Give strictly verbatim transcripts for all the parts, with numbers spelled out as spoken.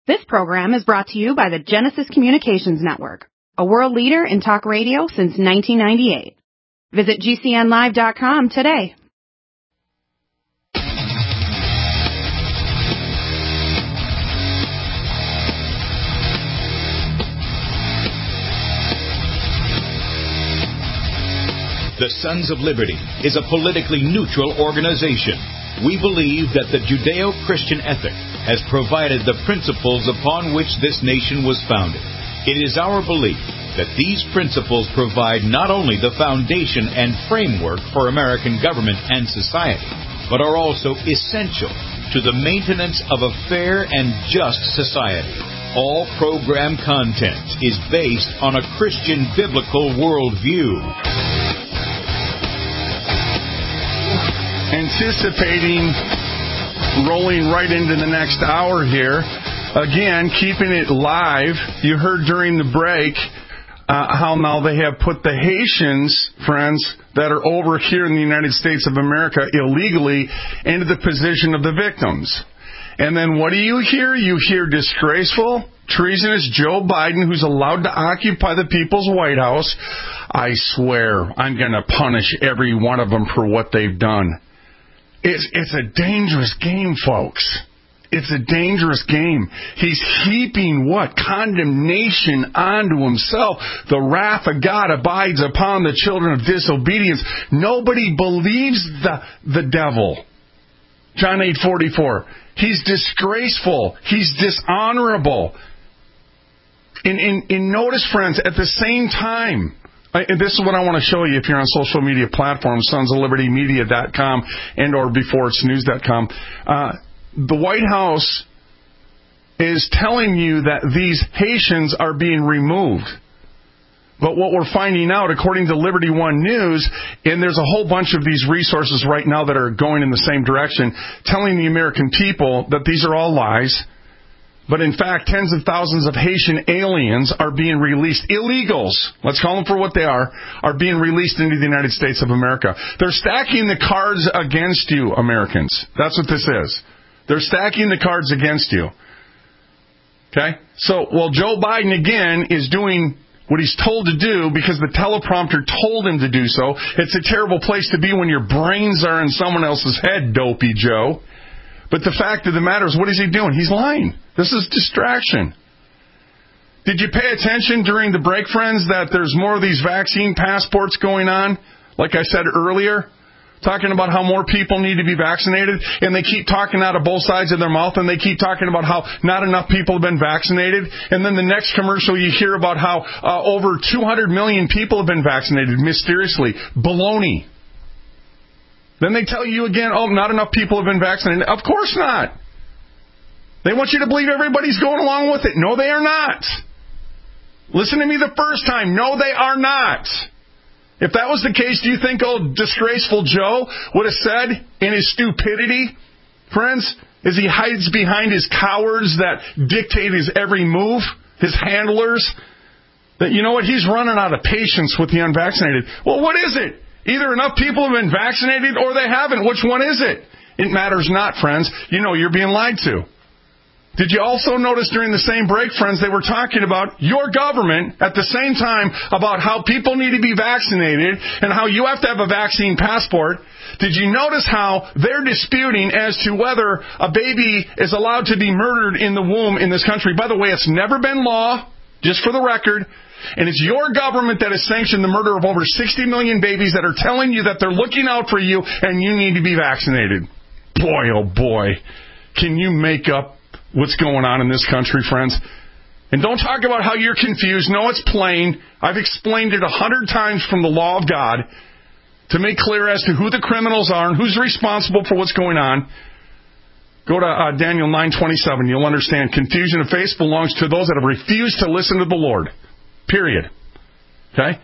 This program is brought to you by the Genesis Communications Network, a world leader in talk radio since nineteen ninety-eight. Visit G C N live dot com today. The Sons of Liberty is a politically neutral organization. We believe that the Judeo-Christian ethic has provided the principles upon which this nation was founded. It is our belief that these principles provide not only the foundation and framework for American government and society, but are also essential to the maintenance of a fair and just society. All program content is based on a Christian biblical worldview. Anticipating rolling right into the next hour here. Again, keeping it live. You heard during the break uh, how now they have put the Haitians, friends, that are over here in the United States of America illegally into the position of the victims. And then what do you hear? You hear disgraceful, treasonous Joe Biden, who's allowed to occupy the people's White House. I swear, I'm going to punish every one of them for what they've done. It's, it's a dangerous game, folks. It's a dangerous game. He's heaping what? Condemnation onto himself. The wrath of God abides upon the children of disobedience. Nobody believes the, the devil. John eight forty-four. He's disgraceful. He's dishonorable. And, and, and notice, friends, at the same time, and this is what I want to show you if you're on social media platforms, sons of liberty media dot com and or before it's news dot com. Uh, the White House is telling you that these Haitians are being removed. But what we're finding out, according to Liberty One News, and there's a whole bunch of these resources right now that are going in the same direction, telling the American people that these are all lies. But in fact, tens of thousands of Haitian aliens are being released. Illegals, let's call them for what they are, are being released into the United States of America. They're stacking the cards against you, Americans. That's what this is. They're stacking the cards against you. Okay? So, well, Joe Biden, again, is doing what he's told to do because the teleprompter told him to do so. It's a terrible place to be when your brains are in someone else's head, dopey Joe. But the fact of the matter is, what is he doing? He's lying. This is distraction. Did you pay attention during the break, friends, that there's more of these vaccine passports going on? Like I said earlier, talking about how more people need to be vaccinated, and they keep talking out of both sides of their mouth, and they keep talking about how not enough people have been vaccinated. And then the next commercial, you hear about how uh, over two hundred million people have been vaccinated mysteriously. Baloney. Then they tell you again, oh, not enough people have been vaccinated. Of course not. They want you to believe everybody's going along with it. No, they are not. Listen to me the first time. No, they are not. If that was the case, do you think old disgraceful Joe would have said in his stupidity, friends, as he hides behind his cowards that dictate his every move, his handlers, that, you know what, he's running out of patience with the unvaccinated. Well, what is it? Either enough people have been vaccinated or they haven't. Which one is it? It matters not, friends. You know you're being lied to. Did you also notice during the same break, friends, they were talking about your government at the same time about how people need to be vaccinated and how you have to have a vaccine passport. Did you notice how they're disputing as to whether a baby is allowed to be murdered in the womb in this country? By the way, it's never been law, just for the record. And it's your government that has sanctioned the murder of over sixty million babies that are telling you that they're looking out for you and you need to be vaccinated. Boy, oh boy, can you make up what's going on in this country, friends? And don't talk about how you're confused. No, it's plain. I've explained it a hundred times from the law of God to make clear as to who the criminals are and who's responsible for what's going on. Go to uh, Daniel nine twenty-seven. You'll understand. Confusion of faith belongs to those that have refused to listen to the Lord. Period. Okay?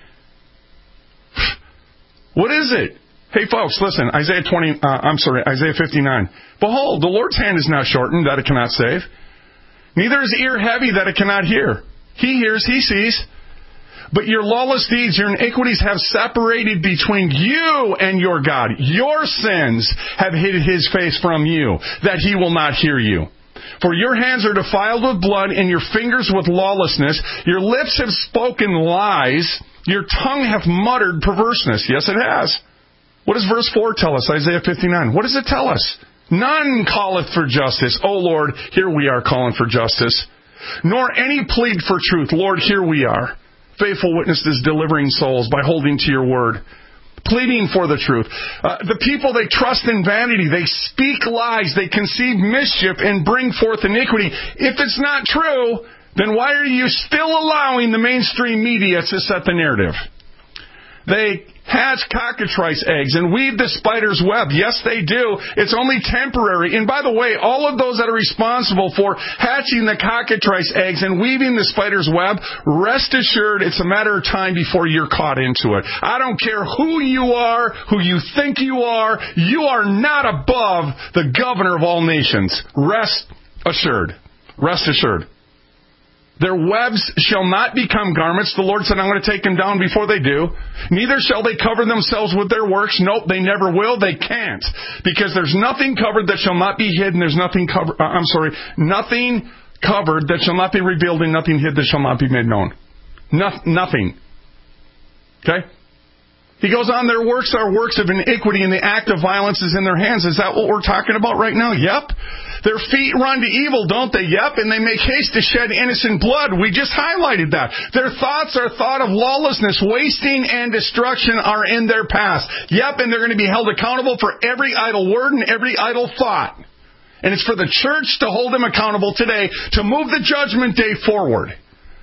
What is it? Hey, folks, listen. Isaiah twenty. Uh, I'm sorry, Isaiah fifty-nine. Behold, the Lord's hand is not shortened that it cannot save. Neither is ear heavy that it cannot hear. He hears, he sees. But your lawless deeds, your iniquities have separated between you and your God. Your sins have hid his face from you, that he will not hear you. For your hands are defiled with blood, and your fingers with lawlessness. Your lips have spoken lies. Your tongue hath muttered perverseness. Yes, it has. What does verse four tell us? Isaiah fifty-nine. What does it tell us? None calleth for justice. O Lord, here we are calling for justice. Nor any plead for truth. Lord, here we are. Faithful witnesses delivering souls by holding to your word. Pleading for the truth. Uh, the people, they trust in vanity. They speak lies. They conceive mischief and bring forth iniquity. If it's not true, then why are you still allowing the mainstream media to set the narrative? They hatch cockatrice eggs and weave the spider's web. Yes, they do. It's only temporary. And by the way, all of those that are responsible for hatching the cockatrice eggs and weaving the spider's web, rest assured it's a matter of time before you're caught into it. I don't care who you are, who you think you are, you are not above the governor of all nations. Rest assured. Rest assured. Their webs shall not become garments. The Lord said, I'm going to take them down before they do. Neither shall they cover themselves with their works. Nope, they never will. They can't. Because there's nothing covered that shall not be hidden. There's nothing covered, uh, I'm sorry, nothing covered that shall not be revealed, and nothing hid that shall not be made known. No, nothing. Okay? He goes on, their works are works of iniquity, and the act of violence is in their hands. Is that what we're talking about right now? Yep. Their feet run to evil, don't they? Yep. And they make haste to shed innocent blood. We just highlighted that. Their thoughts are thought of lawlessness. Wasting and destruction are in their past. Yep. And they're going to be held accountable for every idle word and every idle thought. And it's for the church to hold them accountable today to move the judgment day forward.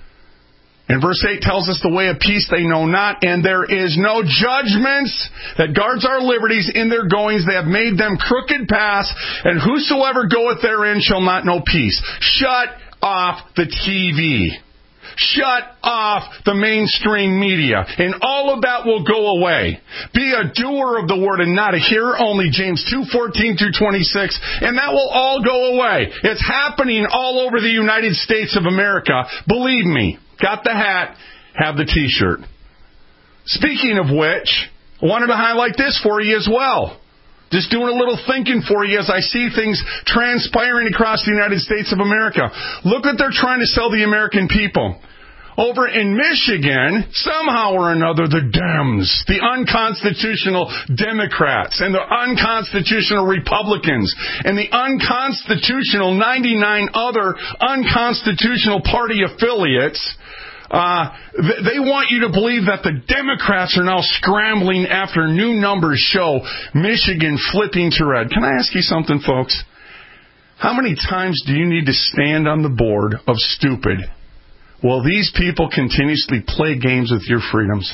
And verse eight tells us the way of peace they know not, and there is no judgments that guards our liberties in their goings. They have made them crooked paths, and whosoever goeth therein shall not know peace. Shut off the T V. Shut off the mainstream media, and all of that will go away. Be a doer of the word and not a hearer only, James two fourteen through twenty-six, and that will all go away. It's happening all over the United States of America. Believe me. Got the hat, have the T-shirt. Speaking of which, I wanted to highlight this for you as well. Just doing a little thinking for you as I see things transpiring across the United States of America. Look what they're trying to sell the American people. Over in Michigan, somehow or another, the Dems, the unconstitutional Democrats, and the unconstitutional Republicans, and the unconstitutional ninety-nine other unconstitutional party affiliates, uh, they want you to believe that the Democrats are now scrambling after new numbers show Michigan flipping to red. Can I ask you something, folks? How many times do you need to stand on the board of stupid? Well, these people continuously play games with your freedoms.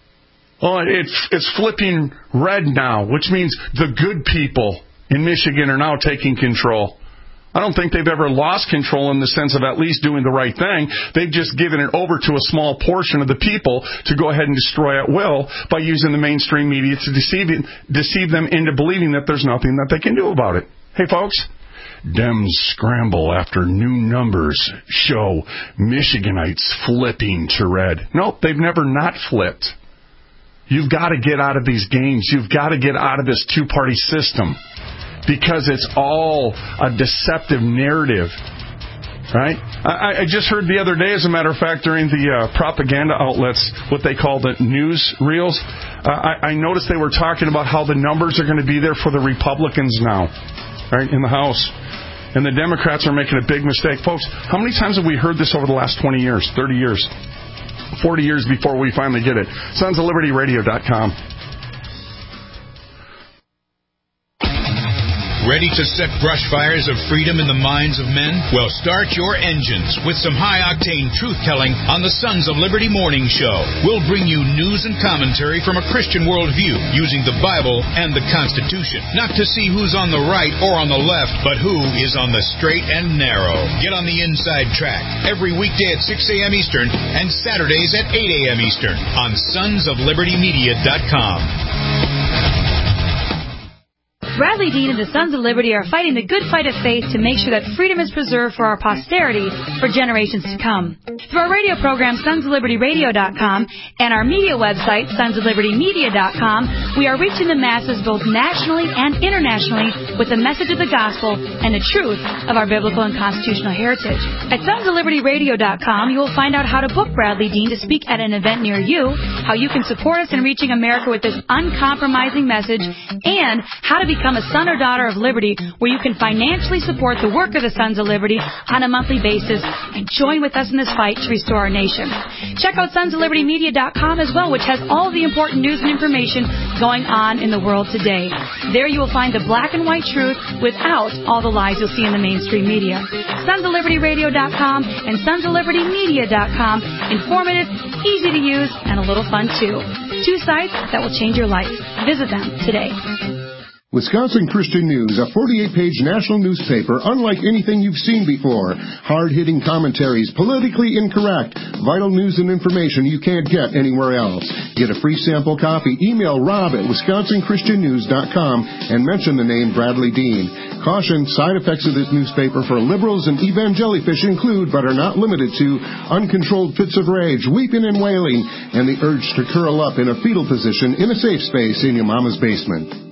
Oh, it's, it's flipping red now, which means the good people in Michigan are now taking control. I don't think they've ever lost control in the sense of at least doing the right thing. They've just given it over to a small portion of the people to go ahead and destroy at will by using the mainstream media to deceive, deceive them into believing that there's nothing that they can do about it. Hey, folks. Dems scramble after new numbers show Michiganites flipping to red. Nope, they've never not flipped. You've got to get out of these games. You've got to get out of this two-party system because it's all a deceptive narrative. Right? I, I just heard the other day, as a matter of fact, during the uh, propaganda outlets, what they call the news reels, uh, I, I noticed they were talking about how the numbers are going to be there for the Republicans now, right, in the House. And the Democrats are making a big mistake. Folks, how many times have we heard this over the last twenty years, thirty years, forty years before we finally get it? Sons of Liberty Radio dot com. Ready to set brush fires of freedom in the minds of men? Well, start your engines with some high-octane truth-telling on the Sons of Liberty Morning Show. We'll bring you news and commentary from a Christian worldview using the Bible and the Constitution. Not to see who's on the right or on the left, but who is on the straight and narrow. Get on the inside track every weekday at six a.m. Eastern and Saturdays at eight a.m. Eastern on Sons of Liberty Media dot com. Bradley Dean and the Sons of Liberty are fighting the good fight of faith to make sure that freedom is preserved for our posterity for generations to come. Through our radio program, sons of liberty radio dot com, and our media website, sons of liberty media dot com, we are reaching the masses both nationally and internationally with the message of the gospel and the truth of our biblical and constitutional heritage. At sons of liberty radio dot com, you will find out how to book Bradley Dean to speak at an event near you, how you can support us in reaching America with this uncompromising message, and how to become a son or daughter of liberty, where you can financially support the work of the Sons of Liberty on a monthly basis and join with us in this fight to restore our nation. Check out sons of liberty media dot com as well, which has all the important news and information going on in the world today. There you will find the black and white truth without all the lies you'll see in the mainstream media. sons of liberty radio dot com and sons of liberty media dot com. Informative, easy to use, and a little fun too. Two sites that will change your life. Visit them today. Wisconsin Christian News, a forty-eight page national newspaper unlike anything you've seen before. Hard-hitting commentaries, politically incorrect, vital news and information you can't get anywhere else. Get a free sample copy. Email Rob at wisconsin christian news dot com and mention the name Bradley Dean. Caution, side effects of this newspaper for liberals and evangelifish include, but are not limited to, uncontrolled fits of rage, weeping and wailing, and the urge to curl up in a fetal position in a safe space in your mama's basement.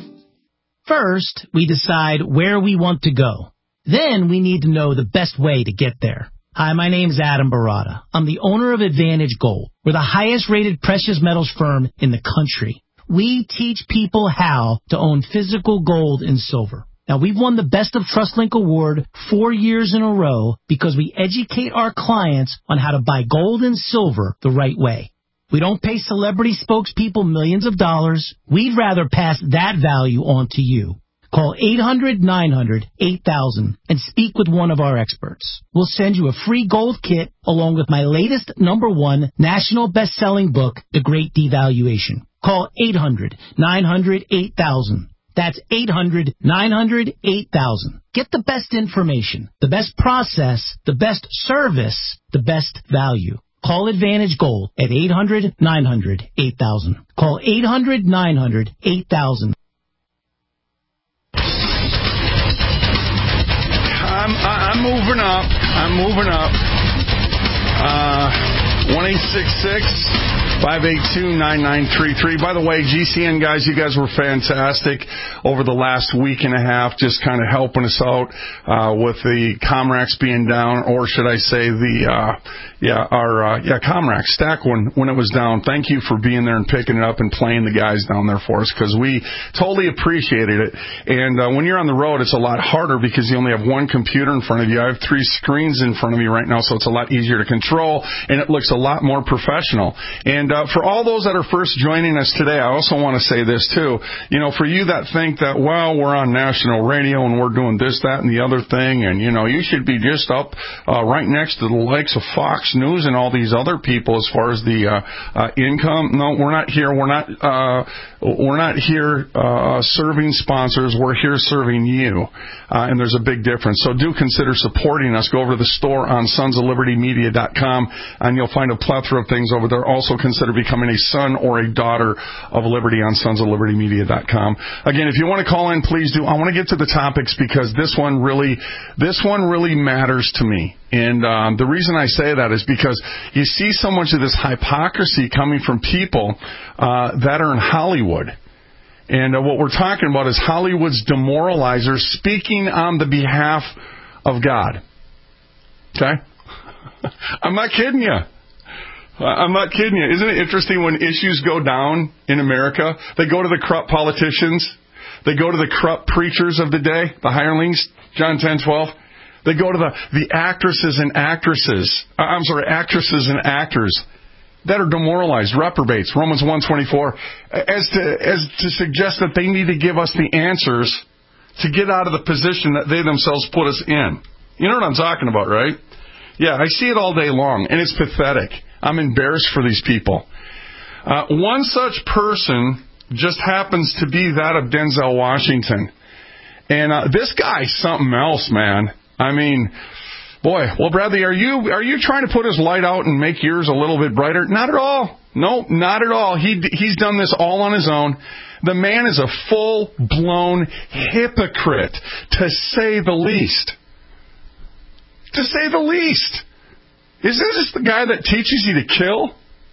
First, we decide where we want to go. Then we need to know the best way to get there. Hi, my name's Adam Barada. I'm the owner of Advantage Gold. We're the highest-rated precious metals firm in the country. We teach people how to own physical gold and silver. Now, we've won the Best of TrustLink Award four years in a row because we educate our clients on how to buy gold and silver the right way. We don't pay celebrity spokespeople millions of dollars. We'd rather pass that value on to you. Call eight hundred nine hundred eight thousand and speak with one of our experts. We'll send you a free gold kit along with my latest number one national best-selling book, The Great Devaluation. Call eight hundred nine hundred eight thousand. That's eight hundred nine hundred eight thousand. Get the best information, the best process, the best service, the best value. Call Advantage Gold at eight hundred nine hundred eight thousand. Call eight hundred nine hundred eight thousand. I'm, I'm moving up. I'm moving up. Uh, one eight six six, five eight two, nine nine three three. By the way, G C N guys, you guys were fantastic over the last week and a half, just kind of helping us out uh, with the Comrax being down, or should I say the, uh, yeah, our, uh, yeah, Comrax stack when, when it was down. Thank you for being there and picking it up and playing the guys down there for us, because we totally appreciated it. And uh, when you're on the road, it's a lot harder because you only have one computer in front of you. I have three screens in front of me right now, so it's a lot easier to control, and it looks a lot more professional. And uh, for all those that are first joining us today, I also want to say this too. You know, for you that think that, well, we're on national radio and we're doing this, that, and the other thing, and, you know, you should be just up uh, right next to the likes of Fox News and all these other people as far as the uh, uh, income. No, we're not here. We're not. Uh, we're not here uh, serving sponsors. We're here serving you, uh, and there's a big difference. So do consider supporting us. Go over to the store on sons of liberty media dot com, and you'll find a plethora of things over there. Also consider becoming a son or a daughter of Liberty on sons of liberty media dot com. Again, if you want to call in, please do. I want to get to the topics because this one really, this one really matters to me. And um, the reason I say that is because you see so much of this hypocrisy coming from people uh, that are in Hollywood. And uh, what we're talking about is Hollywood's demoralizers speaking on the behalf of God. Okay? I'm not kidding you. I'm not kidding you. Isn't it interesting when issues go down in America, they go to the corrupt politicians, they go to the corrupt preachers of the day, the hirelings, John ten twelve. They go to the, the actresses and actresses, I'm sorry, actresses and actors that are demoralized, reprobates, Romans one twenty-four, as to, as to suggest that they need to give us the answers to get out of the position that they themselves put us in. You know what I'm talking about, right? Yeah, I see it all day long, and it's pathetic. I'm embarrassed for these people. Uh, one such person just happens to be that of Denzel Washington. And uh, this guy's something else, man. I mean, Boy, well, Bradley, are you are you trying to put his light out and make yours a little bit brighter? Not at all. No, not at all. He He's done this all on his own. The man is a full-blown hypocrite, to say the least. To say the least. Is this the guy that teaches you to kill?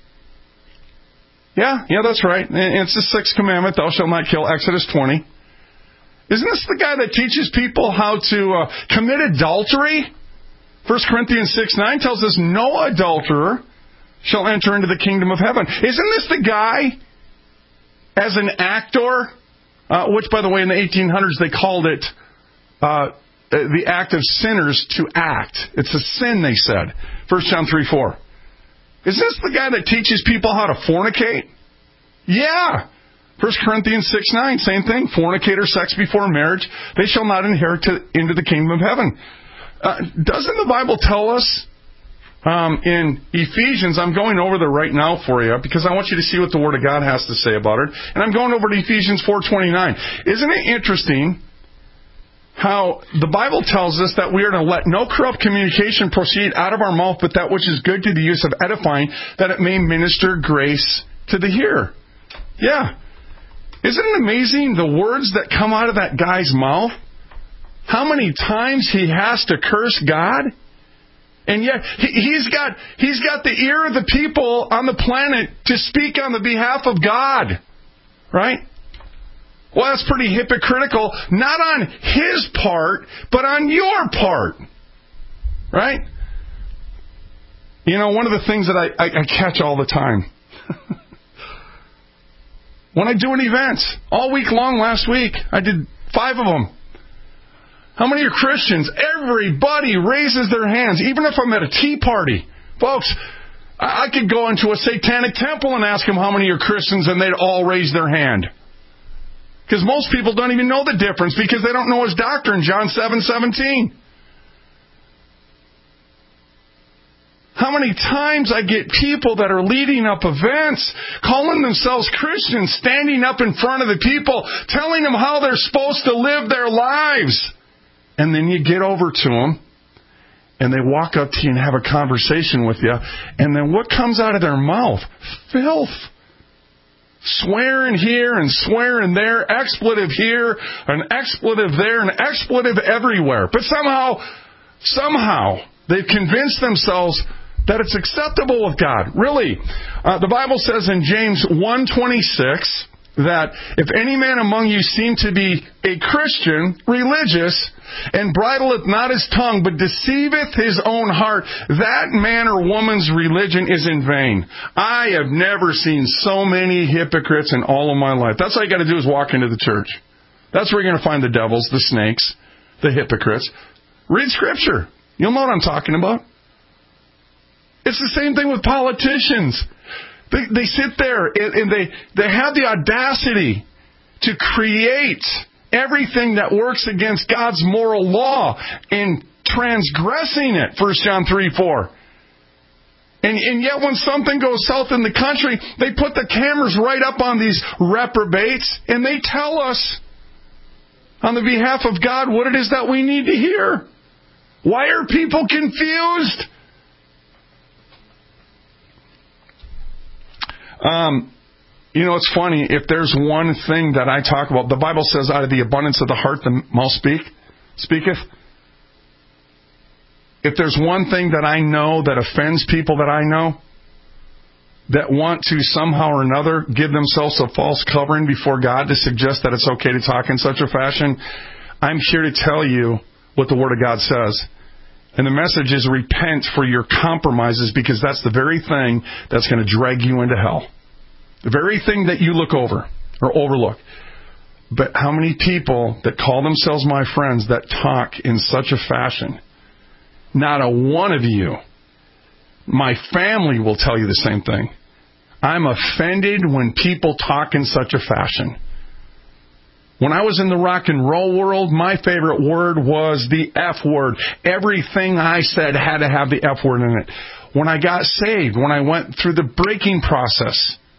Yeah, yeah, that's right. It's the sixth commandment, thou shalt not kill, Exodus twenty. Isn't this the guy that teaches people how to uh, commit adultery? First Corinthians six nine tells us no adulterer shall enter into the kingdom of heaven. Isn't this the guy, as an actor, uh, which, by the way, in the eighteen hundreds they called it uh, the act of sinners to act. It's a sin, they said. First John three four. Is this the guy that teaches people how to fornicate? Yeah. First Corinthians six nine, same thing. Fornicator, sex before marriage, they shall not inherit to, into the kingdom of heaven. Uh, doesn't the Bible tell us um, in Ephesians, I'm going over there right now for you because I want you to see what the Word of God has to say about it. And I'm going over to Ephesians four twenty-nine. Isn't it interesting how the Bible tells us that we are to let no corrupt communication proceed out of our mouth, but that which is good to the use of edifying, that it may minister grace to the hearer. Yeah. Isn't it amazing the words that come out of that guy's mouth? How many times he has to curse God? And yet he, he's got he's got the ear of the people on the planet to speak on the behalf of God. Right? Well, that's pretty hypocritical, not on his part, but on your part. Right? You know, one of the things that I, I, I catch all the time, when I do an event, all week long last week, I did five of them. How many are Christians? Everybody raises their hands, even if I'm at a tea party. Folks, I could go into a satanic temple and ask them how many are Christians, and they'd all raise their hand. Because most people don't even know the difference because they don't know his doctrine, John seven seventeen. How many times I get people that are leading up events, calling themselves Christians, standing up in front of the people, telling them how they're supposed to live their lives. And then you get over to them, and they walk up to you and have a conversation with you, and then what comes out of their mouth? Filth. Swearing here and swearing there, expletive here, an expletive there, an expletive everywhere. But somehow, somehow, they've convinced themselves that it's acceptable with God. Really, uh, the Bible says in James one twenty-six that if any man among you seem to be a Christian, religious, and bridleth not his tongue, but deceiveth his own heart, that man or woman's religion is in vain. I have never seen so many hypocrites in all of my life. That's all you got to do is walk into the church. That's where you're going to find the devils, the snakes, the hypocrites. Read Scripture. You'll know what I'm talking about. It's the same thing with politicians. They, they sit there and, and they, they have the audacity to create everything that works against God's moral law and transgressing it, First John three four. And, and yet when something goes south in the country, they put the cameras right up on these reprobates and they tell us on the behalf of God what it is that we need to hear. Why are people confused? Um, you know, it's funny. If there's one thing that I talk about, the Bible says, out of the abundance of the heart, the mouth speak, speaketh. If there's one thing that I know that offends people that I know, that want to somehow or another give themselves a false covering before God to suggest that it's okay to talk in such a fashion, I'm here to tell you what the Word of God says. And the message is repent for your compromises, because that's the very thing that's going to drag you into hell. The very thing that you look over or overlook. But how many people that call themselves my friends that talk in such a fashion? Not a one of you. My family will tell you the same thing. I'm offended when people talk in such a fashion. When I was in the rock and roll world, my favorite word was the F word. Everything I said had to have the F word in it. When I got saved, when I went through the breaking process,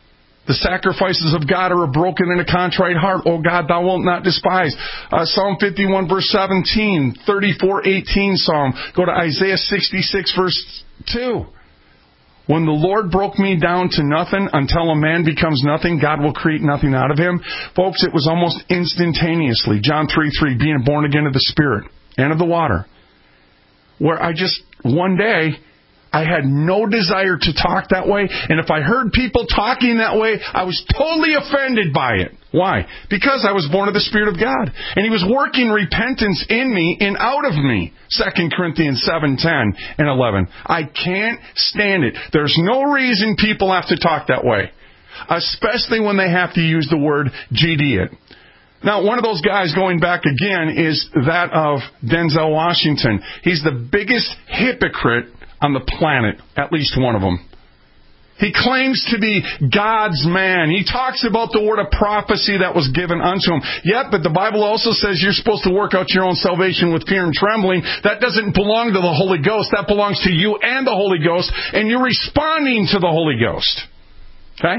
The sacrifices of God are a broken and a contrite heart. Oh God, thou wilt not despise. Uh, Psalm fifty-one, verse seventeen, thirty-four, eighteen Psalm. Go to Isaiah sixty-six, verse two. When the Lord broke me down to nothing, until a man becomes nothing, God will create nothing out of him. Folks, it was almost instantaneously. John three three, being born again of the Spirit and of the water. Where I just, one day, I had no desire to talk that way. And if I heard people talking that way, I was totally offended by it. Why? Because I was born of the Spirit of God. And He was working repentance in me and out of me. Second Corinthians seven, ten, and eleven. I can't stand it. There's no reason people have to talk that way. Especially when they have to use the word G D it. Now, one of those guys, going back again, is that of Denzel Washington. He's the biggest hypocrite on the planet, at least one of them. He claims to be God's man. He talks about the word of prophecy that was given unto him. Yet, but the Bible also says you're supposed to work out your own salvation with fear and trembling. That doesn't belong to the Holy Ghost. That belongs to you and the Holy Ghost, and you're responding to the Holy Ghost. Okay?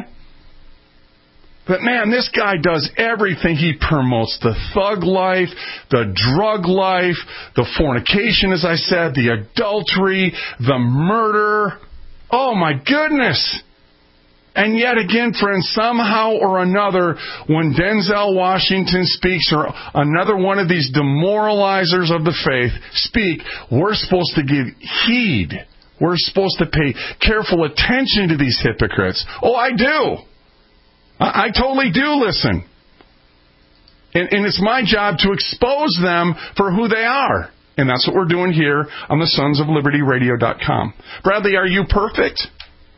But man, this guy does everything. He promotes the thug life, the drug life, the fornication, as I said, the adultery, the murder. Oh my goodness. And yet again, friends, somehow or another, when Denzel Washington speaks, or another one of these demoralizers of the faith speak, we're supposed to give heed. We're supposed to pay careful attention to these hypocrites. Oh, I do. I totally do listen. And, and it's my job to expose them for who they are. And that's what we're doing here on the sons of liberty radio dot com. Bradley, are you perfect?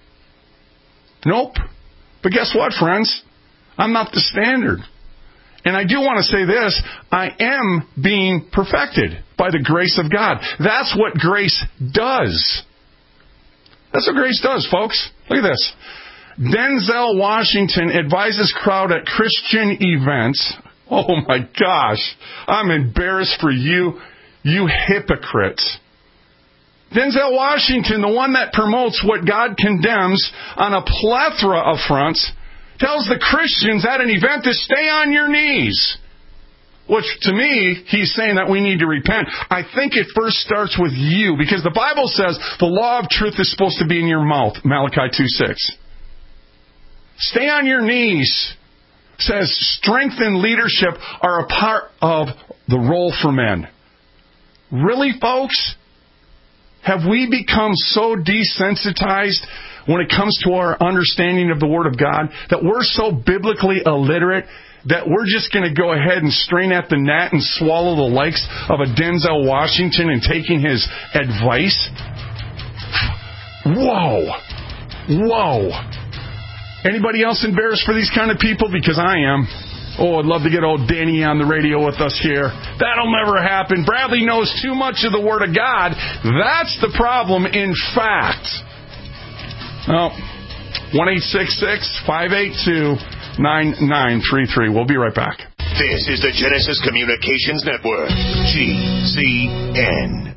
Nope. But guess what, friends? I'm not the standard. And I do want to say this. I am being perfected by the grace of God. That's what grace does. That's what grace does, folks. Look at this. Denzel Washington advises crowd at Christian events. Oh my gosh. I'm embarrassed for you, you hypocrites. Denzel Washington, the one that promotes what God condemns on a plethora of fronts, tells the Christians at an event to stay on your knees. Which, to me, he's saying that we need to repent. I think it first starts with you, because the Bible says the law of truth is supposed to be in your mouth, Malachi two six. Stay on your knees. It says strength and leadership are a part of the role for men. Really, folks? Have we become so desensitized when it comes to our understanding of the Word of God that we're so biblically illiterate that we're just going to go ahead and strain at the gnat and swallow the likes of a Denzel Washington and taking his advice? Whoa. Whoa. Anybody else embarrassed for these kind of people? Because I am. Oh, I'd love to get old Danny on the radio with us here. That'll never happen. Bradley knows too much of the Word of God. That's the problem, in fact. Oh, one eight six six, five eight two, nine nine three three. We'll be right back. This is the Genesis Communications Network, G C N.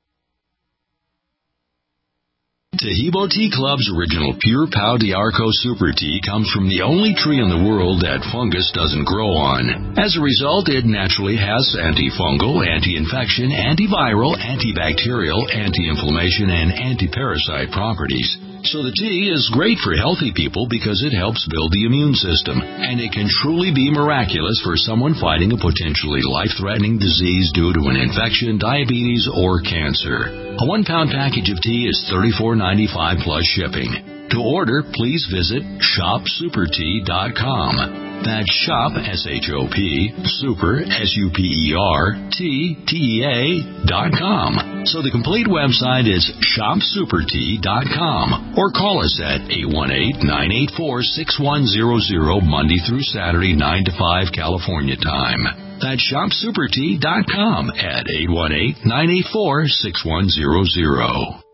Taheebo Tea Club's original Pure Pau d'Arco Super Tea comes from the only tree in the world that fungus doesn't grow on. As a result, it naturally has antifungal, anti-infection, antiviral, antibacterial, anti-inflammation, and anti-parasite properties. So the tea is great for healthy people because it helps build the immune system, and it can truly be miraculous for someone fighting a potentially life-threatening disease due to an infection, diabetes, or cancer. A one-pound package of tea is thirty-four ninety-five plus shipping. To order, please visit shop super tea dot com. That's shop, S H O P, super, S U P E R, T, T E A, dot com. So the complete website is shop super tea dot com. Or call us at eight one eight, nine eight four, six one zero zero, Monday through Saturday, nine to five, California time. That's shop super tea dot com at eight one eight, nine eight four, six one zero zero.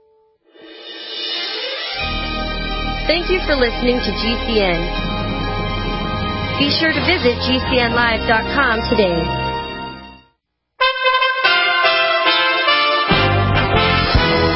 Thank you for listening to G C N. Be sure to visit G C N live dot com today. U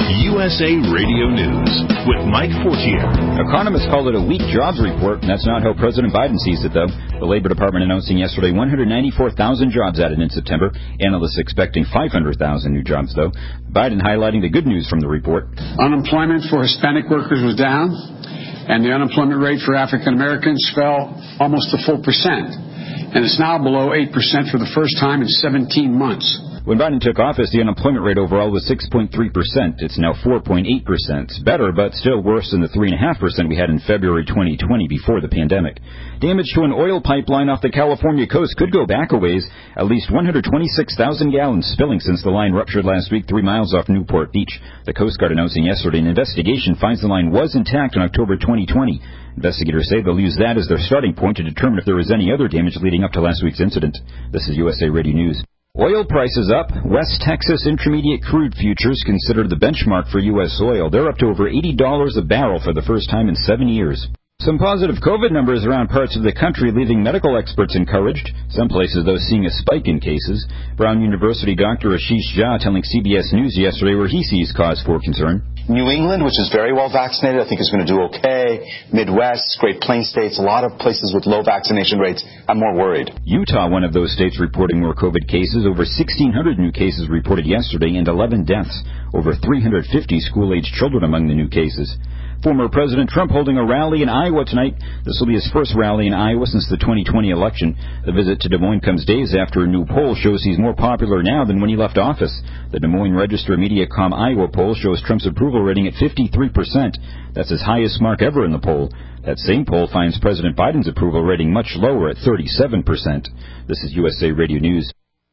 S A Radio News with Mike Fortier. Economists call it a weak jobs report, and that's not how President Biden sees it, though. The Labor Department announcing yesterday one hundred ninety-four thousand jobs added in September. Analysts expecting five hundred thousand new jobs, though. Biden highlighting the good news from the report. Unemployment for Hispanic workers was down, and the unemployment rate for African Americans fell almost a full percent. And it's now below eight percent for the first time in seventeen months. When Biden took office, the unemployment rate overall was six point three percent. It's now four point eight percent. Better, but still worse than the three point five percent we had in February twenty twenty before the pandemic. Damage to an oil pipeline off the California coast could go back a ways. At least one hundred twenty-six thousand gallons spilling since the line ruptured last week three miles off Newport Beach. The Coast Guard announcing yesterday an investigation finds the line was intact in October twenty twenty. Investigators say they'll use that as their starting point to determine if there was any other damage leading up to last week's incident. This is U S A Radio News. Oil prices up. West Texas Intermediate crude futures, considered the benchmark for U S oil. They're up to over eighty dollars a barrel for the first time in seven years. Some positive COVID numbers around parts of the country, leaving medical experts encouraged. Some places, though, seeing a spike in cases. Brown University Doctor Ashish Jha telling C B S News yesterday where he sees cause for concern. New England, which is very well vaccinated, I think is going to do okay. Midwest, Great Plains states, a lot of places with low vaccination rates, I'm more worried. Utah, one of those states reporting more COVID cases. Over sixteen hundred new cases reported yesterday and eleven deaths. Over three hundred fifty school-aged children among the new cases. Former President Trump holding a rally in Iowa tonight. This will be his first rally in Iowa since the twenty twenty election. The visit to Des Moines comes days after a new poll shows he's more popular now than when he left office. The Des Moines Register Mediacom Iowa poll shows Trump's approval rating at fifty-three percent. That's his highest mark ever in the poll. That same poll finds President Biden's approval rating much lower at thirty-seven percent. This is U S A Radio News.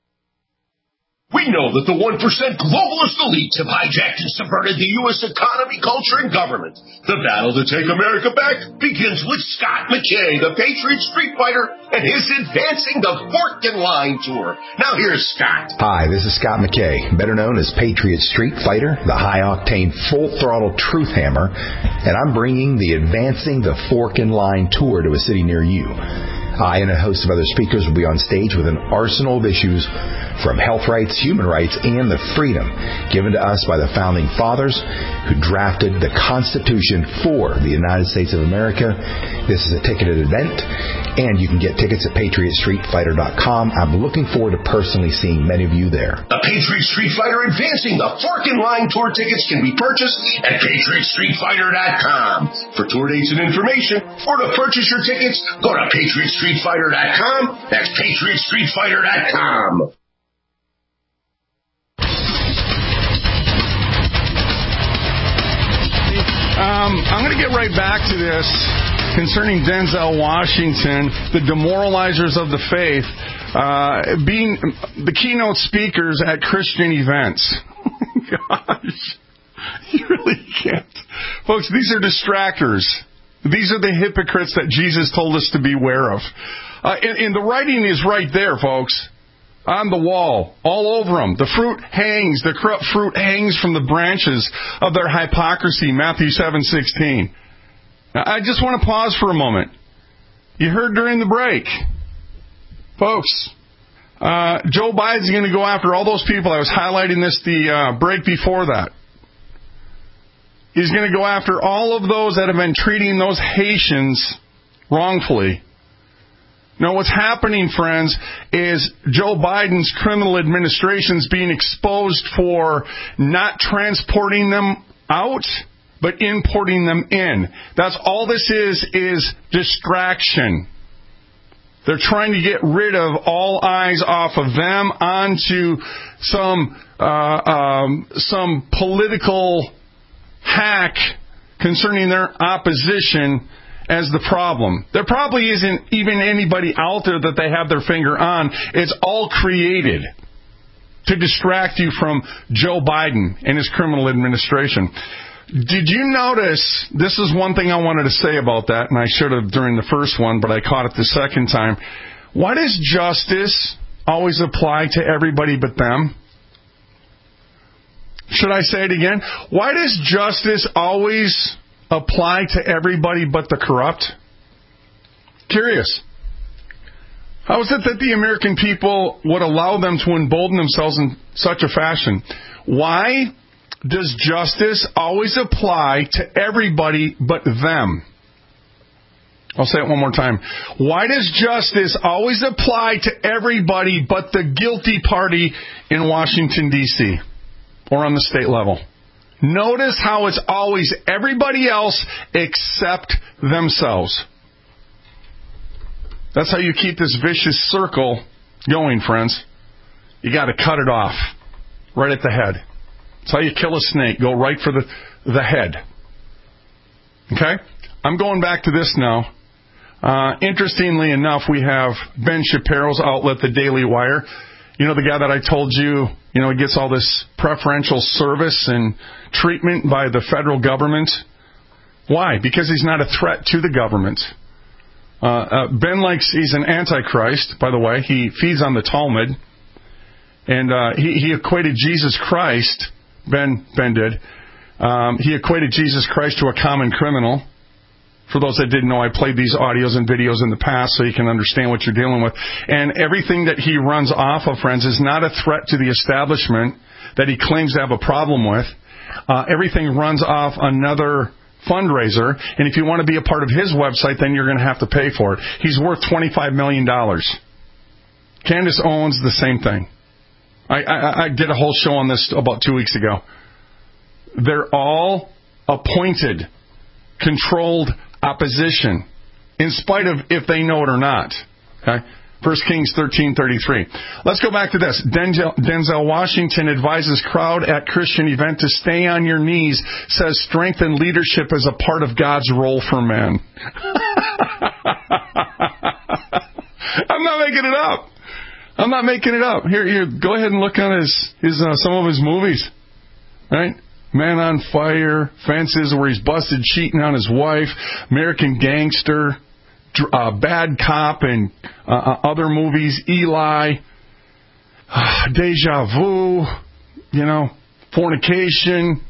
We know that the one percent globalist elites have hijacked and subverted the U S economy, culture, and government. The battle to take America back begins with Scott McKay, the Patriot Street Fighter, and his Advancing the Fork in Line tour. Now here's Scott. Hi, this is Scott McKay, better known as Patriot Street Fighter, the high-octane, full-throttle truth hammer, and I'm bringing the Advancing the Fork in Line tour to a city near you. I and a host of other speakers will be on stage with an arsenal of issues from health rights, human rights, and the freedom given to us by the Founding Fathers who drafted the Constitution for the United States of America. This is a ticketed event, and you can get tickets at patriot street fighter dot com. I'm looking forward to personally seeing many of you there. The Patriot Street Fighter Advancing the Fork in Line tour tickets can be purchased at patriot street fighter dot com. For tour dates and information, or to purchase your tickets, go to patriot street fighter dot com. That's patriot street fighter dot com. Um, I'm going to get right back to this concerning Denzel Washington, the demoralizers of the faith, uh, being the keynote speakers at Christian events. Gosh, you really can't. Folks, these are distractors. These are the hypocrites that Jesus told us to beware of. Uh, and, and the writing is right there, folks. On the wall, all over them. The fruit hangs, the corrupt fruit hangs from the branches of their hypocrisy, Matthew seven sixteen. Now, I just want to pause for a moment. You heard during the break. Folks, uh, Joe Biden's going to go after all those people. I was highlighting this the uh, break before that. He's going to go after all of those that have been treating those Haitians wrongfully. Now, what's happening, friends, is Joe Biden's criminal administration's being exposed for not transporting them out, but importing them in. That's all this is, is distraction. They're trying to get rid of all eyes off of them onto some uh, um, some political hack concerning their opposition as the problem. There probably isn't even anybody out there that they have their finger on. It's all created to distract you from Joe Biden and his criminal administration. Did you notice, this is one thing I wanted to say about that, and I should have during the first one, but I caught it the second time. Why does justice always apply to everybody but them? Should I say it again? Why does justice always apply to everybody but the corrupt? Curious. How is it that the American people would allow them to embolden themselves in such a fashion? Why? does justice always apply to everybody but them? I'll say it one more time. Why does justice always apply to everybody but the guilty party in Washington, D C or on the state level? Notice how it's always everybody else except themselves. That's how you keep this vicious circle going, friends. You got to cut it off right at the head. That's how you kill a snake. Go right for the, the head. Okay? I'm going back to this now. Uh, interestingly enough, we have Ben Shapiro's outlet, The Daily Wire. You know, the guy that I told you, you know, he gets all this preferential service and treatment by the federal government. Why? Because he's not a threat to the government. Uh, uh, Ben likes, he's an antichrist, by the way. He feeds on the Talmud. And uh, he, he equated Jesus Christ, Ben, Ben did, um, he equated Jesus Christ to a common criminal. For those that didn't know, I played these audios and videos in the past so you can understand what you're dealing with. And everything that he runs off of, friends, is not a threat to the establishment that he claims to have a problem with. Uh, everything runs off another fundraiser, and if you want to be a part of his website, then you're going to have to pay for it. He's worth twenty-five million dollars. Candace Owens, the same thing. I, I, I did a whole show on this about two weeks ago. They're all appointed, controlled opposition, in spite of if they know it or not. Okay? First Kings thirteen thirty-three. Let's go back to this. Denzel, Denzel Washington advises crowd at Christian event to stay on your knees, says strength and leadership is a part of God's role for men. I'm not making it up. I'm not making it up. Here, here, go ahead and look on his, his uh, some of his movies. Right? Man on Fire, Fences, where he's busted cheating on his wife, American Gangster, uh, Bad Cop, and uh, uh, other movies, Eli, uh, Deja Vu, you know, Fornication,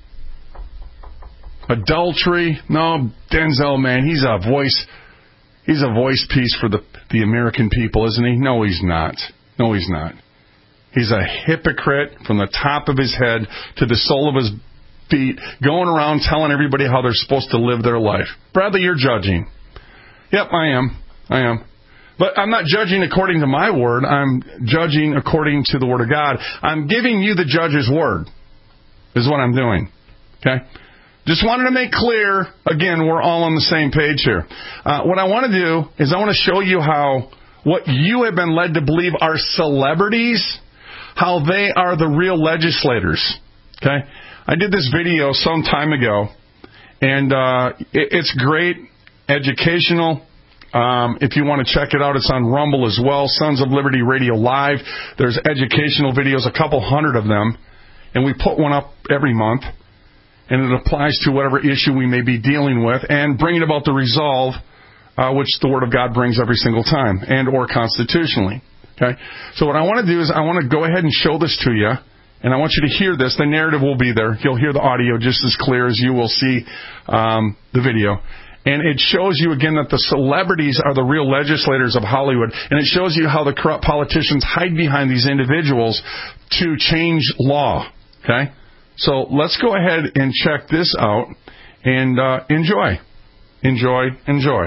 Adultery. No, Denzel, man, he's a voice. He's a voice piece for the the American people, isn't he? No, he's not. No, he's not. He's a hypocrite from the top of his head to the sole of his feet, going around telling everybody how they're supposed to live their life. Bradley, you're judging. Yep, I am. I am. But I'm not judging according to my word. I'm judging according to the Word of God. I'm giving you the judge's word, is what I'm doing. Okay? Just wanted to make clear, again, we're all on the same page here. Uh, what I want to do is I want to show you how what you have been led to believe are celebrities, how they are the real legislators. Okay? I did this video some time ago, and uh, it, it's great, educational. Um, if you want to check it out, it's on Rumble as well, Sons of Liberty Radio Live. There's educational videos, a couple hundred of them, and we put one up every month. And it applies to whatever issue we may be dealing with, and bringing about the resolve, uh, which the Word of God brings every single time, and or constitutionally. Okay. So what I want to do is I want to go ahead and show this to you, and I want you to hear this. The narrative will be there. You'll hear the audio just as clear as you will see um, the video. And it shows you again that the celebrities are the real legislators of Hollywood, and it shows you how the corrupt politicians hide behind these individuals to change law. Okay. So let's go ahead and check this out and uh, enjoy. Enjoy, enjoy.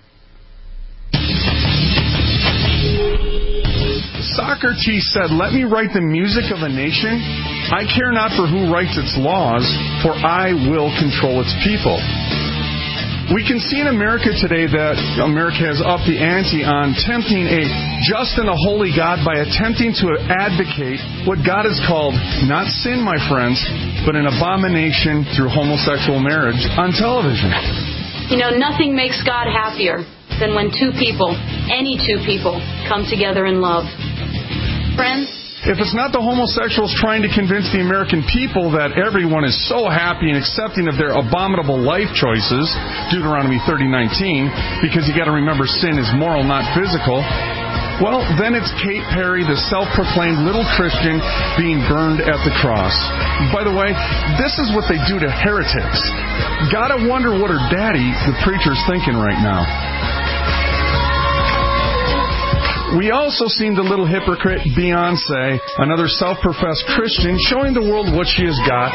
Socrates said, "Let me write the music of a nation. I care not for who writes its laws, for I will control its people." We can see in America today that America has upped the ante on tempting a just and a holy God by attempting to advocate what God has called not sin, my friends, but an abomination through homosexual marriage on television. You know, nothing makes God happier than when two people, any two people, come together in love. Friends, if it's not the homosexuals trying to convince the American people that everyone is so happy and accepting of their abominable life choices, Deuteronomy thirty nineteen, because you got to remember sin is moral, not physical, well, then it's Kate Perry, the self-proclaimed little Christian, being burned at the cross. By the way, this is what they do to heretics. Gotta wonder what her daddy, the preacher's, thinking right now. We also seen the little hypocrite Beyonce, another self-professed Christian, showing the world what she has got.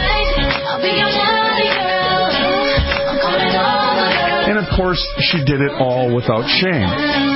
And of course, she did it all without shame.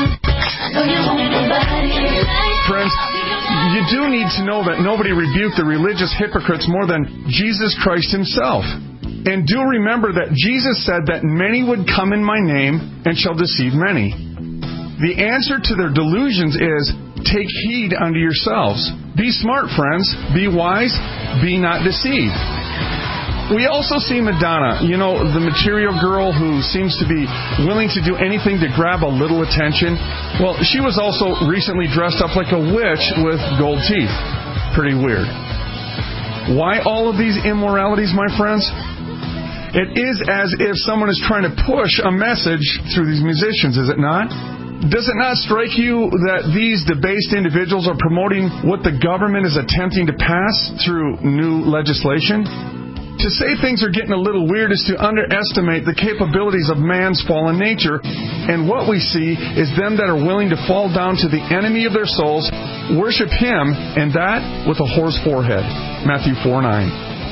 Friends, you do need to know that nobody rebuked the religious hypocrites more than Jesus Christ himself. And do remember that Jesus said that many would come in my name and shall deceive many. The answer to their delusions is, take heed unto yourselves. Be smart, friends. Be wise. Be not deceived. We also see Madonna, you know, the material girl who seems to be willing to do anything to grab a little attention. Well, she was also recently dressed up like a witch with gold teeth. Pretty weird. Why all of these immoralities, my friends? It is as if someone is trying to push a message through these musicians, is it not? Does it not strike you that these debased individuals are promoting what the government is attempting to pass through new legislation? To say things are getting a little weird is to underestimate the capabilities of man's fallen nature, and what we see is them that are willing to fall down to the enemy of their souls, worship him, and that with a whore's forehead. Matthew four nine.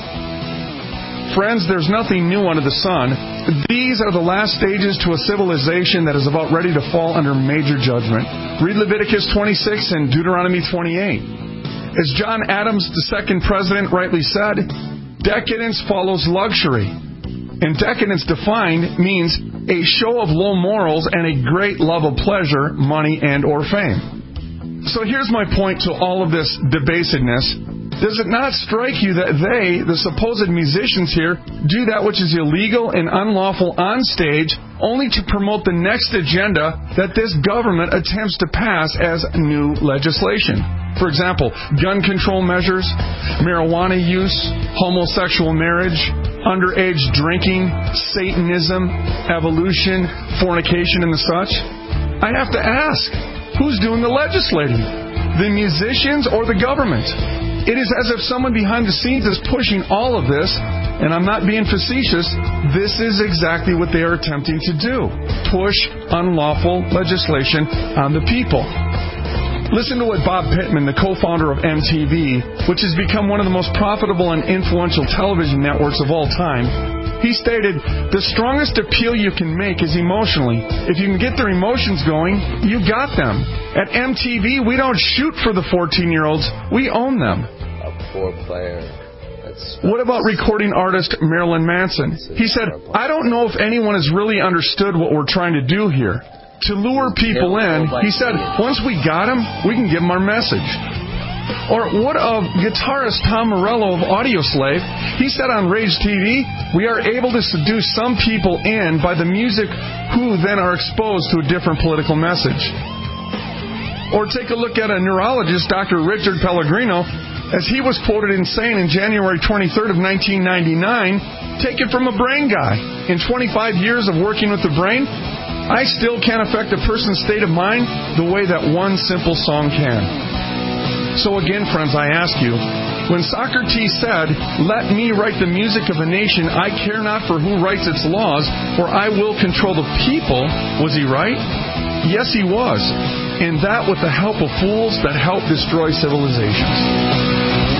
Friends, there's nothing new under the sun. These are the last stages to a civilization that is about ready to fall under major judgment. Read Leviticus twenty-six and Deuteronomy twenty-eight. As John Adams, the second president, rightly said, decadence follows luxury. And decadence defined means a show of low morals and a great love of pleasure, money, and or fame. So here's my point to all of this debasedness. Does it not strike you that they, the supposed musicians here, do that which is illegal and unlawful on stage only to promote the next agenda that this government attempts to pass as new legislation? For example, gun control measures, marijuana use, homosexual marriage, underage drinking, Satanism, evolution, fornication, and the such. I have to ask, who's doing the legislating? The musicians or the government? It is as if someone behind the scenes is pushing all of this, and I'm not being facetious, this is exactly what they are attempting to do. Push unlawful legislation on the people. Listen to what Bob Pittman, the co-founder of M T V, which has become one of the most profitable and influential television networks of all time, he stated, the strongest appeal you can make is emotionally. If you can get their emotions going, you got them. At M T V, we don't shoot for the fourteen-year-olds, we own them. A poor player. What about recording artist Marilyn Manson? He said, I don't know if anyone has really understood what we're trying to do here. To lure people in, he said, once we got them, we can give them our message. Or what of guitarist Tom Morello of Audioslave? He said on Rage T V, we are able to seduce some people in by the music who then are exposed to a different political message. Or take a look at a neurologist, Doctor Richard Pellegrino, as he was quoted in saying in January twenty-third of nineteen ninety-nine, take it from a brain guy. In twenty-five years of working with the brain, I still can't affect a person's state of mind the way that one simple song can. So again, friends, I ask you, when Socrates said, let me write the music of a nation, I care not for who writes its laws, for I will control the people, was he right? Yes, he was. And that with the help of fools that help destroy civilizations.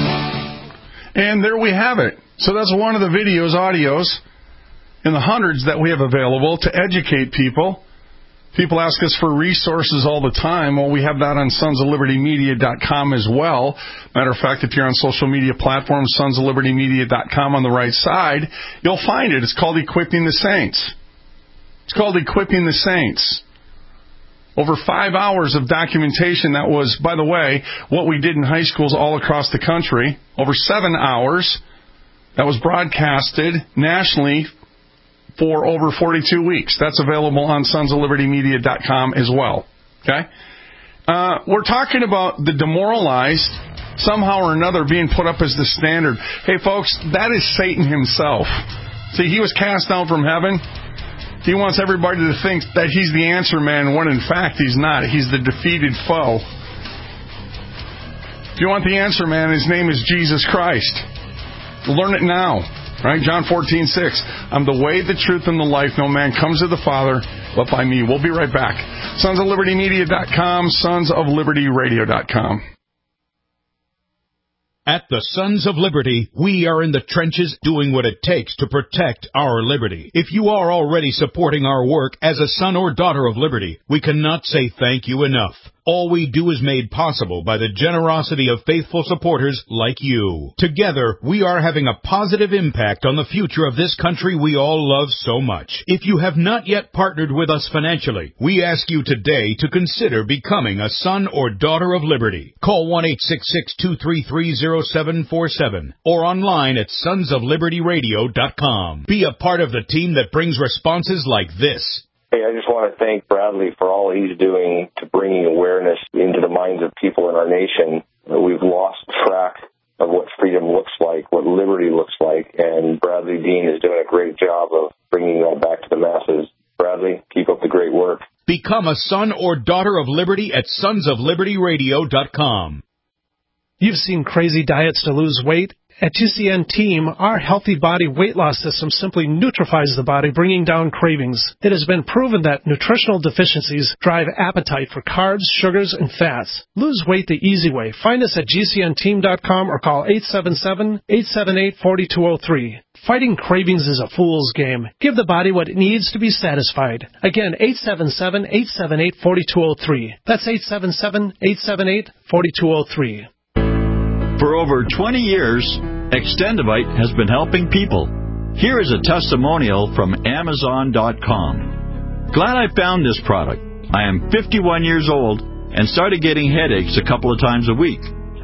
And there we have it. So that's one of the videos, audios, in the hundreds that we have available to educate people. People ask us for resources all the time. Well, we have that on sons of liberty media dot com as well. Matter of fact, if you're on social media platforms, sons of liberty media dot com on the right side, you'll find it. It's called Equipping the Saints. It's called Equipping the Saints. Over five hours of documentation that was, by the way, what we did in high schools all across the country. Over seven hours that was broadcasted nationally for over forty-two weeks. That's available on sons of liberty media dot com as well. Okay? Uh, we're talking about the demoralized somehow or another being put up as the standard. Hey, folks, that is Satan himself. See, he was cast down from heaven. He wants everybody to think that he's the answer man, when in fact he's not. He's the defeated foe. If you want the answer man, his name is Jesus Christ. Learn it now. Right? John fourteen six. I'm the way, the truth, and the life. No man comes to the Father but by me. We'll be right back. sons of liberty media dot com, sons of liberty radio dot com. At the Sons of Liberty, we are in the trenches doing what it takes to protect our liberty. If you are already supporting our work as a son or daughter of liberty, we cannot say thank you enough. All we do is made possible by the generosity of faithful supporters like you. Together, we are having a positive impact on the future of this country we all love so much. If you have not yet partnered with us financially, we ask you today to consider becoming a son or daughter of liberty. Call one eight six six, two three three, zero seven four seven or online at sons of liberty radio dot com. Be a part of the team that brings responses like this. Hey, I just want to thank Bradley for all he's doing to bringing awareness into the minds of people in our nation. We've lost track of what freedom looks like, what liberty looks like, and Bradley Dean is doing a great job of bringing that back to the masses. Bradley, keep up the great work. Become a son or daughter of liberty at sons of liberty radio dot com. You've seen crazy diets to lose weight. At G C N Team, our healthy body weight loss system simply neutralizes the body, bringing down cravings. It has been proven that nutritional deficiencies drive appetite for carbs, sugars, and fats. Lose weight the easy way. Find us at G C N team dot com or call eight seven seven, eight seven eight, four two zero three. Fighting cravings is a fool's game. Give the body what it needs to be satisfied. Again, eight seven seven, eight seven eight, four two zero three. That's eight seven seven, eight seven eight, four two zero three. For over twenty years, Extendivite has been helping people. Here is a testimonial from Amazon dot com. Glad I found this product. I am fifty-one years old and started getting headaches a couple of times a week.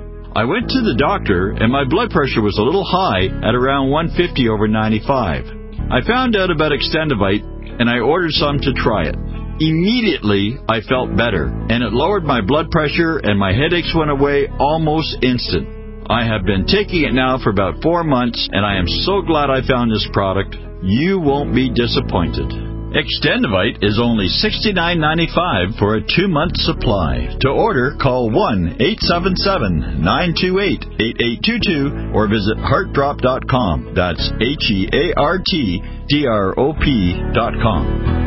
I went to the doctor and my blood pressure was a little high at around one fifty over ninety-five. I found out about Extendivite and I ordered some to try it. Immediately, I felt better, and it lowered my blood pressure and my headaches went away almost instant. I have been taking it now for about four months, and I am so glad I found this product. You won't be disappointed. Extendivite is only sixty-nine ninety-five for a two-month supply. To order, call one eight seven seven, nine two eight, eight eight two two or visit heart drop dot com. That's H E A R T D R O P dot com.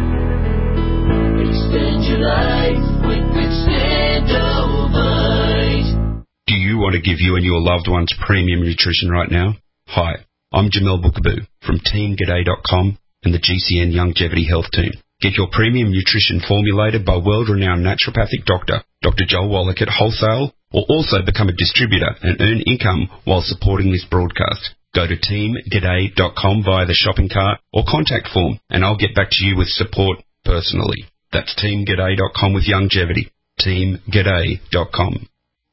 Extend your life with Extendivite. Do you want to give you and your loved ones premium nutrition right now? Hi, I'm Jamel Bookaboo from team g'day dot com and the G C N Longevity Health Team. Get your premium nutrition formulated by world-renowned naturopathic doctor, Doctor Joel Wallach at wholesale, or also become a distributor and earn income while supporting this broadcast. Go to team g'day dot com via the shopping cart or contact form, and I'll get back to you with support personally. That's team g'day dot com with longevity. team g'day dot com.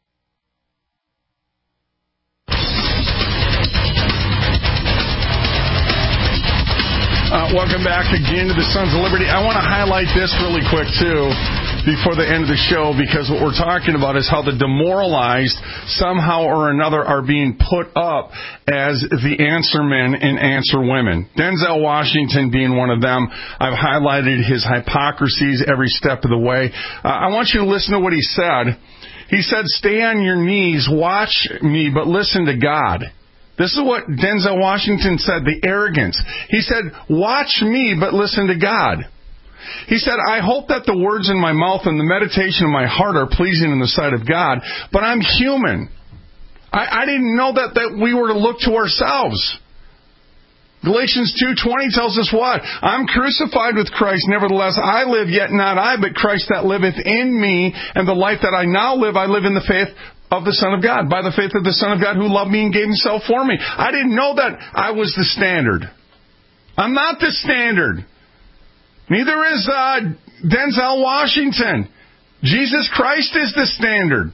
Uh, welcome back again to the Sons of Liberty. I want to highlight this really quick, too, before the end of the show, because what we're talking about is how the demoralized somehow or another are being put up as the answer men and answer women. Denzel Washington being one of them. I've highlighted his hypocrisies every step of the way. Uh, I want you to listen to what he said. He said, stay on your knees, watch me, but listen to God. This is what Denzel Washington said, the arrogance. He said, watch me, but listen to God. He said, I hope that the words in my mouth and the meditation of my heart are pleasing in the sight of God, but I'm human. I, I didn't know that, that we were to look to ourselves. Galatians two twenty tells us what? I'm crucified with Christ, nevertheless I live, yet not I, but Christ that liveth in me, and the life that I now live, I live in the faith of the Son of God, by the faith of the Son of God who loved me and gave himself for me. I didn't know that I was the standard. I'm not the standard. Neither is uh, Denzel Washington. Jesus Christ is the standard.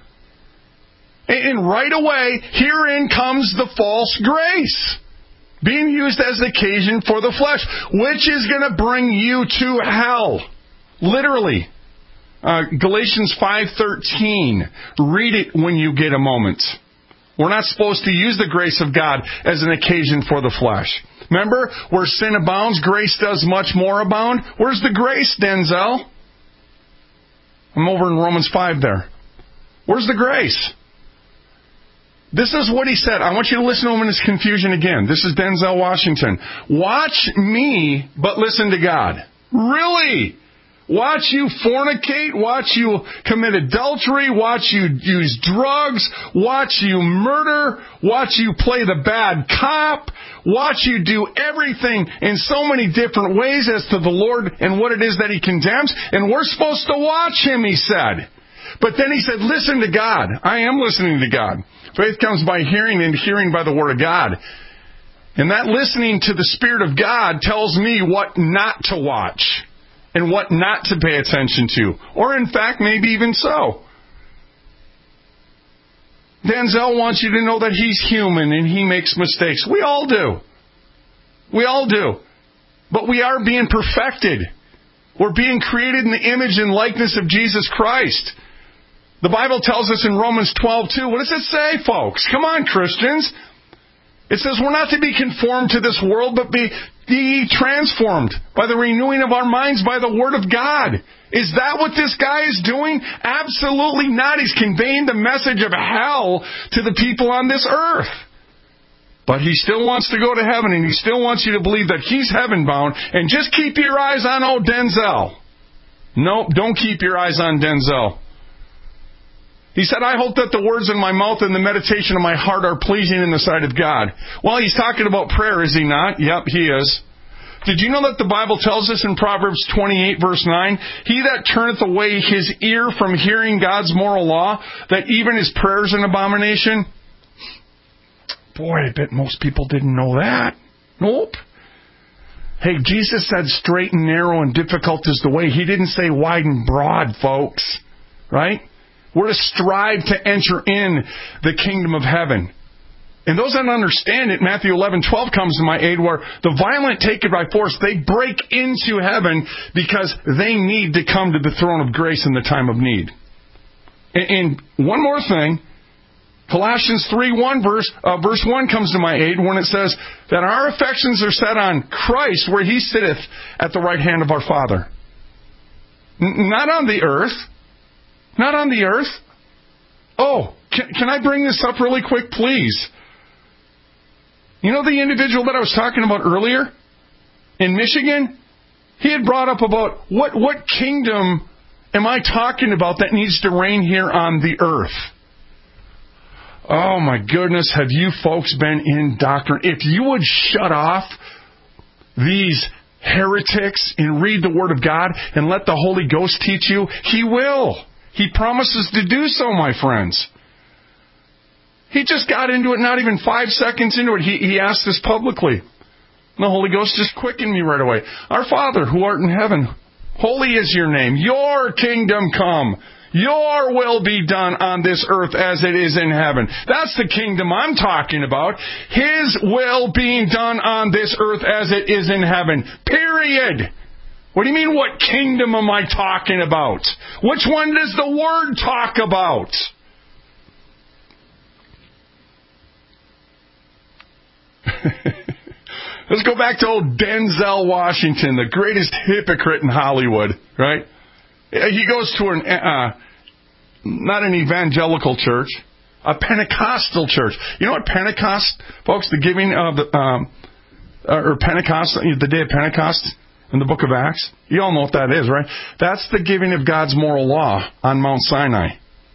And right away, herein comes the false grace, being used as occasion for the flesh, which is going to bring you to hell. Literally. Uh, Galatians five thirteen. Read it when you get a moment. We're not supposed to use the grace of God as an occasion for the flesh. Remember, where sin abounds, grace does much more abound. Where's the grace, Denzel? I'm over in Romans five there. Where's the grace? This is what he said. I want you to listen to him in his confusion again. This is Denzel Washington. Watch me, but listen to God. Really? Watch you fornicate, watch you commit adultery, watch you use drugs, watch you murder, watch you play the bad cop, watch you do everything in so many different ways as to the Lord and what it is that He condemns. And we're supposed to watch Him, he said. But then he said, listen to God. I am listening to God. Faith comes by hearing, and hearing by the Word of God. And that listening to the Spirit of God tells me what not to watch and what not to pay attention to. Or in fact, maybe even so. Denzel wants you to know that he's human and he makes mistakes. We all do. We all do. But we are being perfected. We're being created in the image and likeness of Jesus Christ. The Bible tells us in Romans twelve two. What does it say, folks? Come on, Christians. It says we're not to be conformed to this world, but be ye transformed by the renewing of our minds by the Word of God. Is that what this guy is doing? Absolutely not. He's conveying the message of hell to the people on this earth. But he still wants to go to heaven, and he still wants you to believe that he's heaven-bound. And just keep your eyes on old Denzel. Nope, don't keep your eyes on Denzel. He said, I hope that the words of my mouth and the meditation of my heart are pleasing in the sight of God. Well, he's talking about prayer, is he not? Yep, he is. Did you know that the Bible tells us in Proverbs twenty-eight, verse nine, he that turneth away his ear from hearing God's moral law, that even his prayer is an abomination? Boy, I bet most people didn't know that. Nope. Hey, Jesus said straight and narrow and difficult is the way. He didn't say wide and broad, folks. Right? We're to strive to enter in the kingdom of heaven. And those that understand it, Matthew eleven twelve comes to my aid, where the violent take it by force. They break into heaven because they need to come to the throne of grace in the time of need. And, and one more thing, Colossians three one verse uh, verse one comes to my aid when it says that our affections are set on Christ, where He sitteth at the right hand of our Father. N- not on the earth. Not on the earth. Oh, can, can I bring this up really quick, please? You know the individual that I was talking about earlier in Michigan? He had brought up about what, what kingdom am I talking about that needs to reign here on the earth? Oh my goodness, have you folks been in doctrine? If you would shut off these heretics and read the Word of God and let the Holy Ghost teach you, He will. He promises to do so, my friends. He just got into it, not even five seconds into it. He, he asked this publicly. The Holy Ghost just quickened me right away. Our Father, who art in heaven, holy is your name. Your kingdom come. Your will be done on this earth as it is in heaven. That's the kingdom I'm talking about. His will being done on this earth as it is in heaven. Period. What do you mean, what kingdom am I talking about? Which one does the Word talk about? Let's go back to old Denzel Washington, the greatest hypocrite in Hollywood, right? He goes to an, uh, not an evangelical church, a Pentecostal church. You know what Pentecost, folks, the giving of the, um, or Pentecost, the day of Pentecost in the book of Acts? You all know what that is, right? That's the giving of God's moral law on Mount Sinai.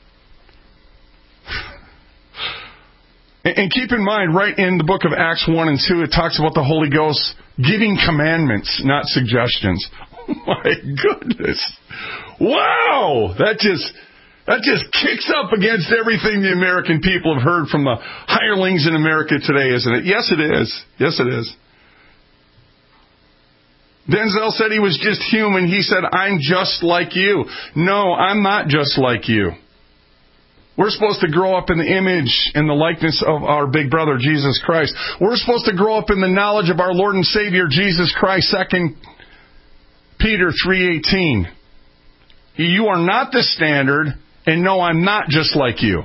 And keep in mind, right in the book of Acts one and two, it talks about the Holy Ghost giving commandments, not suggestions. Oh my goodness. Wow! That just that just kicks up against everything the American people have heard from the hirelings in America today, isn't it? Yes, it is. Yes, it is. Denzel said he was just human. He said, I'm just like you. No, I'm not just like you. We're supposed to grow up in the image and the likeness of our big brother, Jesus Christ. We're supposed to grow up in the knowledge of our Lord and Savior, Jesus Christ, Second Peter three eighteen. You are not the standard, and no, I'm not just like you.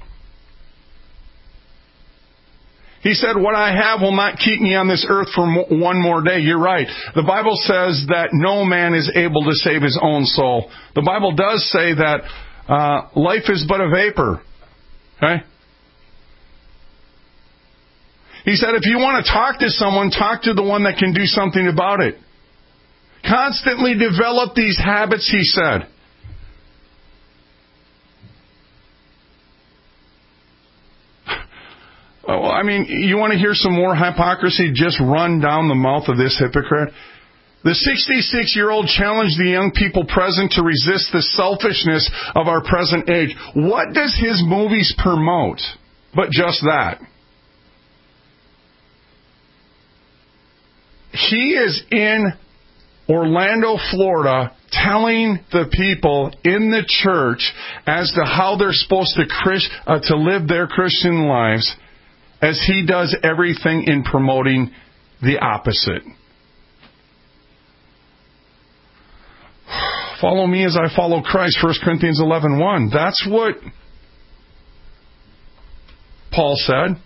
He said, what I have will not keep me on this earth for one more day. You're right. The Bible says that no man is able to save his own soul. The Bible does say that Uh, life is but a vapor. Okay? He said, if you want to talk to someone, talk to the one that can do something about it. Constantly develop these habits, he said. Oh, I mean, you want to hear some more hypocrisy just run down the mouth of this hypocrite? The sixty-six-year-old challenged the young people present to resist the selfishness of our present age. What does his movies promote? But just that. He is in Orlando, Florida, telling the people in the church as to how they're supposed to Christ, uh, to live their Christian lives, as he does everything in promoting the opposite. Follow me as I follow Christ, First Corinthians eleven one. That's what Paul said.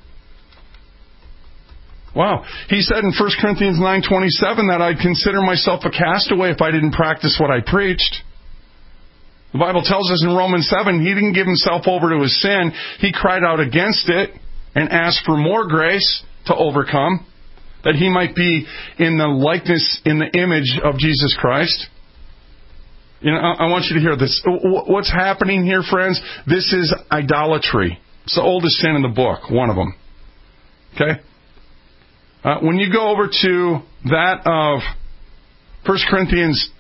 Wow. He said in First Corinthians nine twenty-seven that I'd consider myself a castaway if I didn't practice what I preached. The Bible tells us in Romans seven, he didn't give himself over to his sin. He cried out against it and asked for more grace to overcome, that he might be in the likeness, in the image of Jesus Christ. You know, I want you to hear this. What's happening here, friends? This is idolatry. It's the oldest sin in the book, one of them. Okay? Uh, when you go over to that of First Corinthians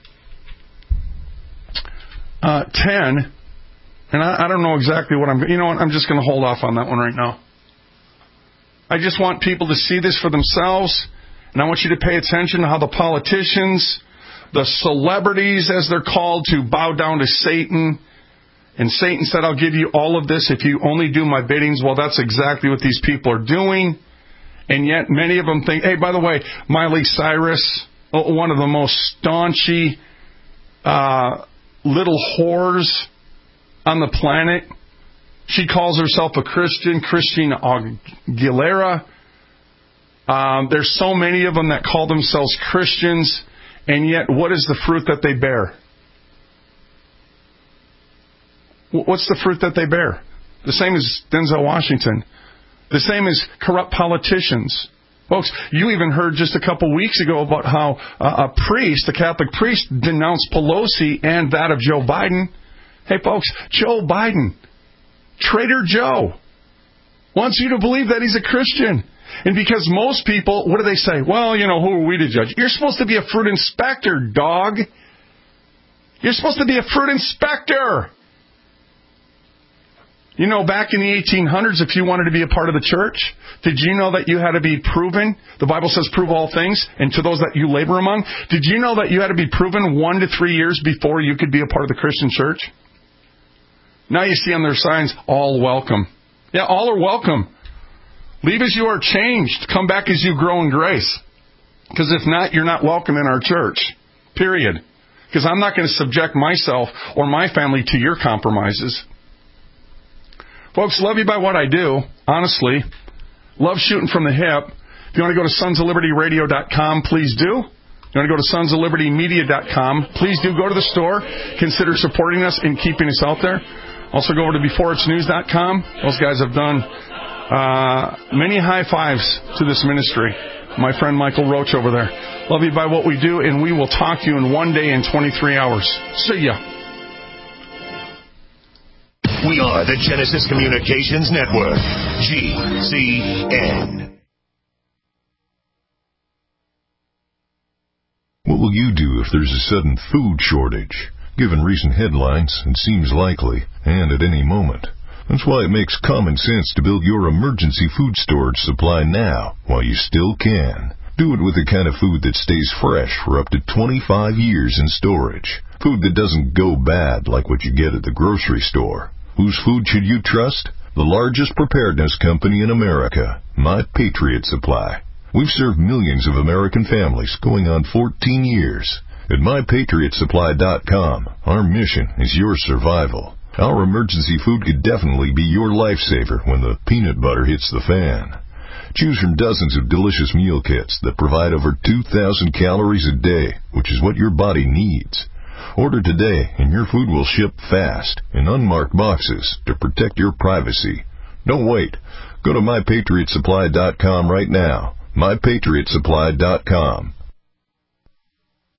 uh, ten, and I, I don't know exactly what I'm... You know what? I'm just going to hold off on that one right now. I just want people to see this for themselves, and I want you to pay attention to how the politicians, the celebrities, as they're called, to bow down to Satan. And Satan said, I'll give you all of this if you only do my biddings. Well, that's exactly what these people are doing. And yet many of them think, hey, by the way, Miley Cyrus, one of the most staunchy uh, little whores on the planet, she calls herself a Christian, Christina Aguilera. Um, there's so many of them that call themselves Christians, and yet what is the fruit that they bear? What's the fruit that they bear? The same as Denzel Washington. The same as corrupt politicians. Folks, you even heard just a couple weeks ago about how uh, a priest, a Catholic priest, denounced Pelosi and that of Joe Biden. Hey, folks, Joe Biden, Traitor Joe, wants you to believe that he's a Christian. And because most people, what do they say? Well, you know, who are we to judge? You're supposed to be a fruit inspector, dog. You're supposed to be a fruit inspector. You know, back in the eighteen hundreds, if you wanted to be a part of the church, did you know that you had to be proven? The Bible says, prove all things, and to those that you labor among. Did you know that you had to be proven one to three years before you could be a part of the Christian church? Now you see on their signs, all welcome. Yeah, all are welcome. Leave as you are changed. Come back as you grow in grace. Because if not, you're not welcome in our church. Period. Because I'm not going to subject myself or my family to your compromises. Folks, love you by what I do, honestly. Love shooting from the hip. If you want to go to sons of liberty radio dot com, please do. If you want to go to sons of liberty media dot com, please do go to the store. Consider supporting us and keeping us out there. Also go over to before it's news dot com. Those guys have done uh, many high fives to this ministry. My friend Michael Roach over there. Love you by what we do, and we will talk to you in one day in twenty-three hours. See ya. We are the Genesis Communications Network, G C N. What will you do if there's a sudden food shortage? Given recent headlines, it seems likely, and at any moment. That's why it makes common sense to build your emergency food storage supply now, while you still can. Do it with the kind of food that stays fresh for up to twenty-five years in storage. Food that doesn't go bad like what you get at the grocery store. Whose food should you trust? The largest preparedness company in America, My Patriot Supply. We've served millions of American families going on fourteen years. At my patriot supply dot com, our mission is your survival. Our emergency food could definitely be your lifesaver when the peanut butter hits the fan. Choose from dozens of delicious meal kits that provide over two thousand calories a day, which is what your body needs. Order today, and your food will ship fast in unmarked boxes to protect your privacy. Don't wait. Go to my patriot supply dot com right now. my patriot supply dot com.